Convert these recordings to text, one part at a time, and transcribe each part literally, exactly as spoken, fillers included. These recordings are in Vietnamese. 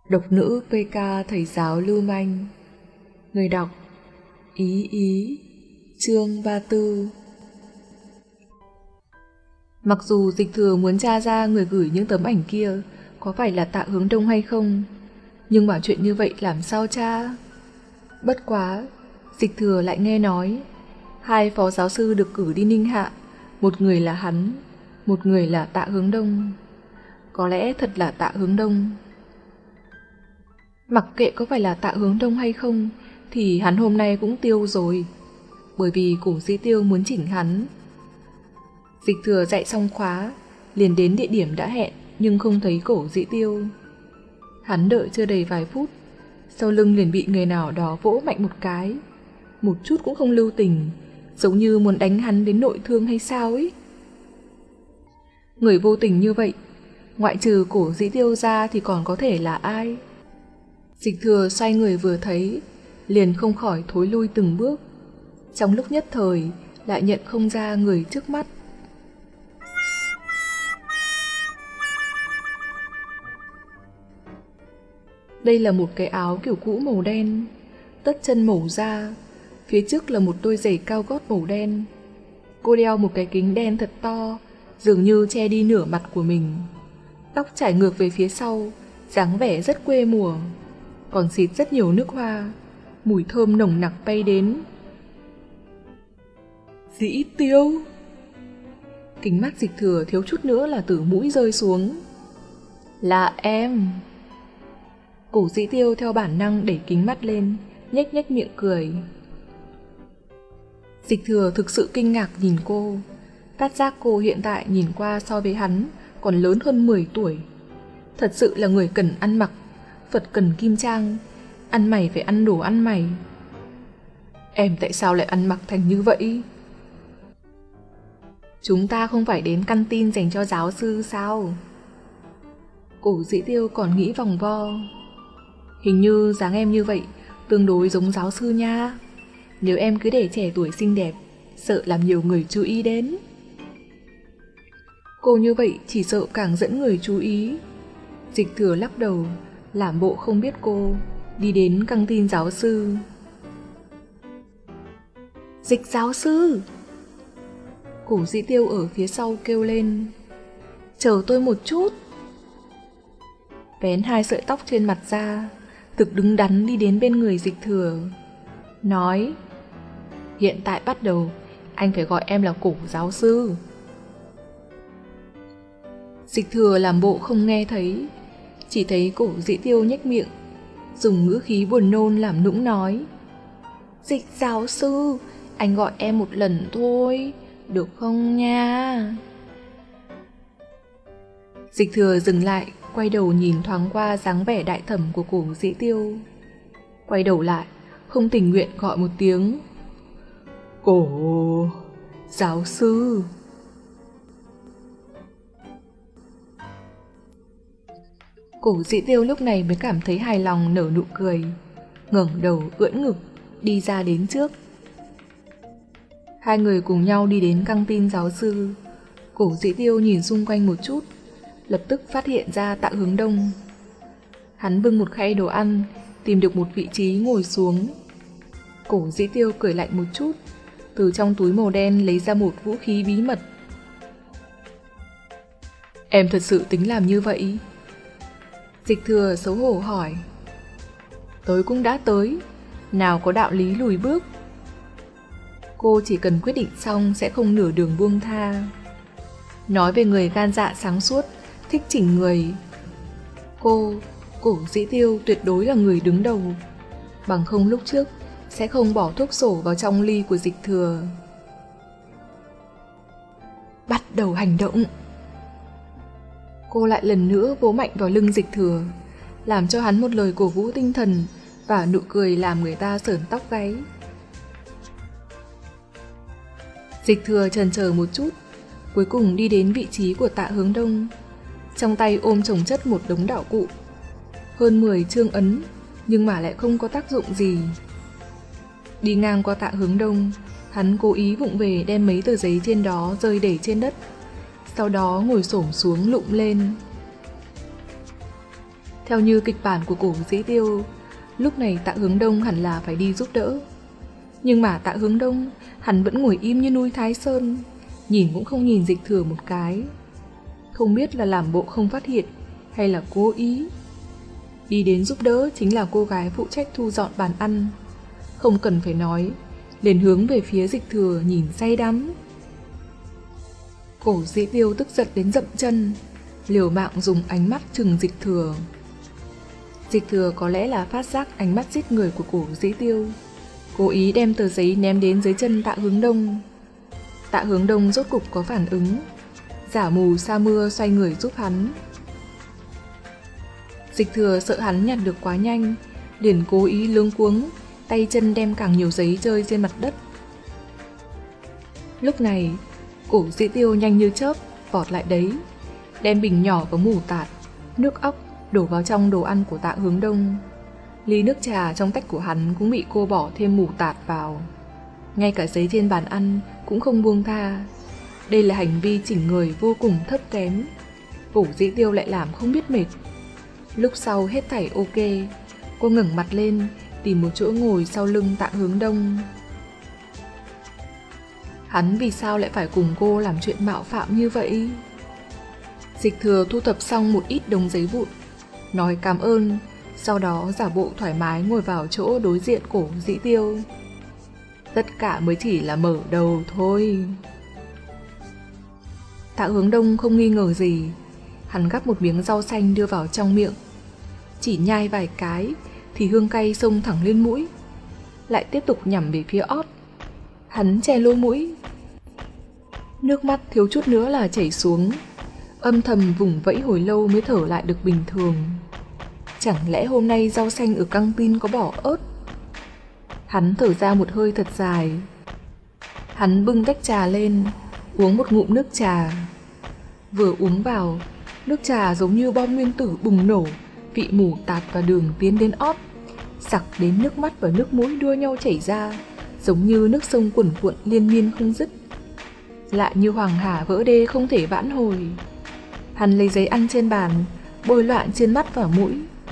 Độc nữ pê ca thầy giáo lưu manh. Người đọc Ý Ý. Chương ba mươi tư. Mặc dù Dịch Thừa muốn tra ra người gửi những tấm ảnh kia có phải là Tạ Hướng Đông hay không, nhưng mà chuyện như vậy làm sao tra? Bất quá, Dịch Thừa lại nghe nói hai phó giáo sư được cử đi Ninh Hạ, một người là hắn, một người là Tạ Hướng Đông. Có lẽ thật là Tạ Hướng Đông. Mặc kệ có phải là Tạ Hướng Đông hay không thì hắn hôm nay cũng tiêu rồi, bởi vì Cổ Dĩ Tiêu muốn chỉnh hắn. Dịch Thừa dạy xong khóa liền đến địa điểm đã hẹn, nhưng không thấy Cổ Dĩ Tiêu. Hắn đợi chưa đầy vài phút, sau lưng liền bị người nào đó vỗ mạnh một cái, một chút cũng không lưu tình, giống như muốn đánh hắn đến nội thương hay sao ấy. Người vô tình như vậy, ngoại trừ Cổ Dĩ Tiêu ra thì còn có thể là ai? Dịch Thừa xoay người vừa thấy, liền không khỏi thối lui từng bước. Trong lúc nhất thời, lại nhận không ra người trước mắt. Đây là một cái áo kiểu cũ màu đen, tất chân màu da, phía trước là một đôi giày cao gót màu đen. Cô đeo một cái kính đen thật to, dường như che đi nửa mặt của mình. Tóc trải ngược về phía sau, dáng vẻ rất quê mùa, còn xịt rất nhiều nước hoa, mùi thơm nồng nặc bay đến. Dĩ Tiêu! Kính mắt Dịch Thừa thiếu chút nữa là từ mũi rơi xuống. Là em! Cổ Dĩ Tiêu theo bản năng đẩy kính mắt lên, nhếch nhếch miệng cười. Dịch Thừa thực sự kinh ngạc nhìn cô, phát giác cô hiện tại nhìn qua so với hắn còn lớn hơn mười tuổi. Thật sự là người cần ăn mặc, Phật cần kim trang, ăn mày phải ăn đồ ăn mày. Em tại sao lại ăn mặc thành như vậy? Chúng ta không phải đến căn tin dành cho giáo sư sao? Cổ Dĩ Tiêu còn nghĩ vòng vo. Hình như dáng em như vậy tương đối giống giáo sư nha. Nếu em cứ để trẻ tuổi xinh đẹp, sợ làm nhiều người chú ý đến. Cô như vậy chỉ sợ càng dẫn người chú ý. Dịch Thừa lắc đầu, làm bộ không biết cô, đi đến căng tin giáo sư. Dịch giáo sư! Cổ Dĩ Tiêu ở phía sau kêu lên. Chờ tôi một chút. Vén hai sợi tóc trên mặt ra, thực đứng đắn đi đến bên người Dịch Thừa, nói: Hiện tại bắt đầu, anh phải gọi em là Cổ giáo sư. Dịch Thừa làm bộ không nghe thấy, chỉ thấy Cổ Dĩ Tiêu nhếch miệng, dùng ngữ khí buồn nôn làm nũng nói: Dịch giáo sư, anh gọi em một lần thôi, được không nha? Dịch Thừa dừng lại, quay đầu nhìn thoáng qua dáng vẻ đại thẩm của Cổ Dĩ Tiêu. Quay đầu lại, không tình nguyện gọi một tiếng: Cổ giáo sư. Cổ Dĩ Tiêu lúc này mới cảm thấy hài lòng, nở nụ cười, ngẩng đầu ưỡn ngực đi ra đến trước. Hai người cùng nhau đi đến căng tin giáo sư. Cổ Dĩ Tiêu nhìn xung quanh một chút, lập tức phát hiện ra Tạ Hướng Đông. Hắn bưng một khay đồ ăn, tìm được một vị trí ngồi xuống. Cổ Dĩ Tiêu cười lạnh một chút, từ trong túi màu đen lấy ra một vũ khí bí mật. Em thật sự tính làm như vậy? Dịch Thừa xấu hổ hỏi. Tới cũng đã tới, nào có đạo lý lùi bước. Cô chỉ cần quyết định xong sẽ không nửa đường buông tha. Nói về người gan dạ sáng suốt, thích chỉnh người, cô, Cổ Dĩ Tiêu tuyệt đối là người đứng đầu. Bằng không lúc trước sẽ không bỏ thuốc sổ vào trong ly của Dịch Thừa. Bắt đầu hành động. Cô lại lần nữa vỗ mạnh vào lưng Dịch Thừa, làm cho hắn một lời cổ vũ tinh thần và nụ cười làm người ta sởn tóc gáy. Dịch Thừa chần chờ một chút, cuối cùng đi đến vị trí của Tạ Hướng Đông, trong tay ôm chồng chất một đống đạo cụ, hơn mười chương ấn, nhưng mà lại không có tác dụng gì. Đi ngang qua Tạ Hướng Đông, hắn cố ý vụng về đem mấy tờ giấy trên đó rơi để trên đất, sau đó ngồi xổm xuống lụm lên. Theo như kịch bản của Cổ Dĩ Tiêu, lúc này Tạ Hướng Đông hẳn là phải đi giúp đỡ. Nhưng mà Tạ Hướng Đông, hắn vẫn ngồi im như núi Thái Sơn, nhìn cũng không nhìn Dịch Thừa một cái. Không biết là làm bộ không phát hiện hay là cố ý. Đi đến giúp đỡ chính là cô gái phụ trách thu dọn bàn ăn. Không cần phải nói, liền hướng về phía Dịch Thừa nhìn say đắm. Cổ Dĩ Tiêu tức giận đến dậm chân, liều mạng dùng ánh mắt trừng Dịch Thừa. Dịch Thừa có lẽ là phát giác ánh mắt giết người của Cổ Dĩ Tiêu, cố ý đem tờ giấy ném đến dưới chân Tạ Hướng Đông. Tạ Hướng Đông rốt cục có phản ứng, giả mù sa mưa xoay người giúp hắn. Dịch Thừa sợ hắn nhặt được quá nhanh, liền cố ý luống cuống, tay chân đem càng nhiều giấy rơi trên mặt đất. Lúc này, Cổ Dĩ Tiêu nhanh như chớp vọt lại đấy, đem bình nhỏ có mù tạt, nước óc đổ vào trong đồ ăn của Tạ Hướng Đông. Ly nước trà trong tách của hắn cũng bị cô bỏ thêm mù tạt vào. Ngay cả giấy trên bàn ăn cũng không buông tha. Đây là hành vi chỉnh người vô cùng thấp kém. Cổ Dĩ Tiêu lại làm không biết mệt. Lúc sau hết thảy ok, cô ngẩng mặt lên tìm một chỗ ngồi sau lưng Tạ Hướng Đông. Hắn vì sao lại phải cùng cô làm chuyện mạo phạm như vậy? Dịch Thừa thu thập xong một ít đống giấy vụn, nói cảm ơn, sau đó giả bộ thoải mái ngồi vào chỗ đối diện Cổ Dĩ Tiêu. Tất cả mới chỉ là mở đầu thôi. Tạ Hướng Đông không nghi ngờ gì, hắn gắp một miếng rau xanh đưa vào trong miệng. Chỉ nhai vài cái thì hương cay xông thẳng lên mũi, lại tiếp tục nhằm về phía ót. Hắn che lỗ mũi, nước mắt thiếu chút nữa là chảy xuống, âm thầm vùng vẫy hồi lâu mới thở lại được bình thường. Chẳng lẽ hôm nay rau xanh ở căng tin có bỏ ớt? Hắn thở ra một hơi thật dài. Hắn bưng tách trà lên, uống một ngụm nước trà. Vừa uống vào, nước trà giống như bom nguyên tử bùng nổ, vị mù tạt và đường tiến đến ót, sặc đến nước mắt và nước mũi đua nhau chảy ra, giống như nước sông cuồn cuộn liên miên không dứt. Lại như hoàng hà vỡ đê không thể vãn hồi. Hắn lấy giấy ăn trên bàn, bôi loạn trên mắt và mũi.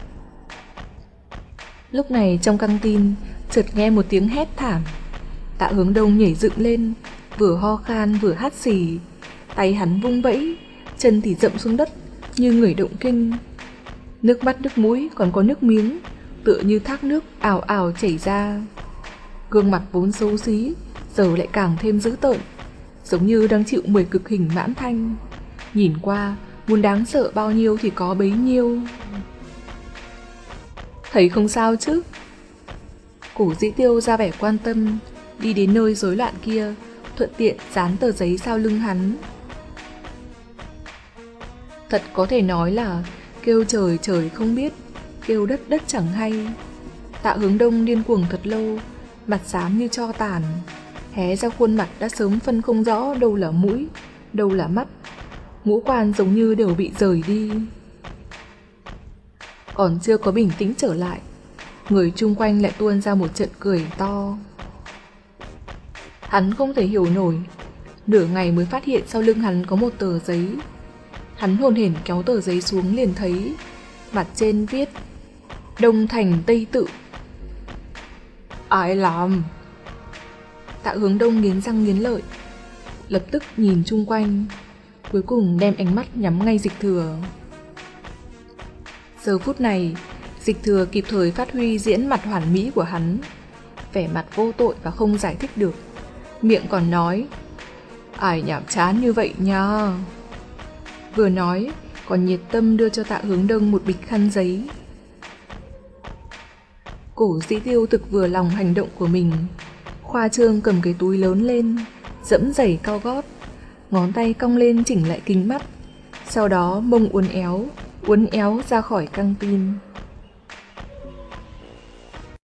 Lúc này trong căng tin chợt nghe một tiếng hét thảm. Tạ Hướng Đông nhảy dựng lên, vừa ho khan vừa hắt xì, tay hắn vung vẫy, chân thì dậm xuống đất như người động kinh. Nước mắt nước mũi còn có nước miếng, tựa như thác nước ào ào chảy ra. Gương mặt vốn xấu xí giờ lại càng thêm dữ tợn, giống như đang chịu mười cực hình mãn thanh. Nhìn qua muốn đáng sợ bao nhiêu thì có bấy nhiêu. Thấy không sao chứ? Cổ Dĩ Tiêu ra vẻ quan tâm, đi đến nơi rối loạn kia, thuận tiện dán tờ giấy sau lưng hắn. Thật có thể nói là kêu trời trời không biết, kêu đất đất chẳng hay. Tạ Hướng Đông điên cuồng thật lâu, mặt xám như tro tàn, hé ra khuôn mặt đã sớm phân không rõ đâu là mũi, đâu là mắt. Ngũ quan giống như đều bị rời đi. Còn chưa có bình tĩnh trở lại, người chung quanh lại tuôn ra một trận cười to. Hắn không thể hiểu nổi, nửa ngày mới phát hiện sau lưng hắn có một tờ giấy. Hắn hồn hển kéo tờ giấy xuống liền thấy mặt trên viết Đông Thành Tây Tự. Ai làm? Tạ Hướng Đông nghiến răng nghiến lợi, lập tức nhìn chung quanh, cuối cùng đem ánh mắt nhắm ngay Dịch Thừa. Giờ phút này, Dịch Thừa kịp thời phát huy diễn mặt hoàn mỹ của hắn, vẻ mặt vô tội và không giải thích được, miệng còn nói ai nhảm chán như vậy nha. Vừa nói còn nhiệt tâm đưa cho Tạ Hướng Đông một bịch khăn giấy. Cổ Dĩ Tiêu thực vừa lòng hành động của mình, khoa trương cầm cái túi lớn lên, dẫm giày cao gót, ngón tay cong lên chỉnh lại kính mắt, sau đó mông uốn éo, uốn éo ra khỏi căng tin.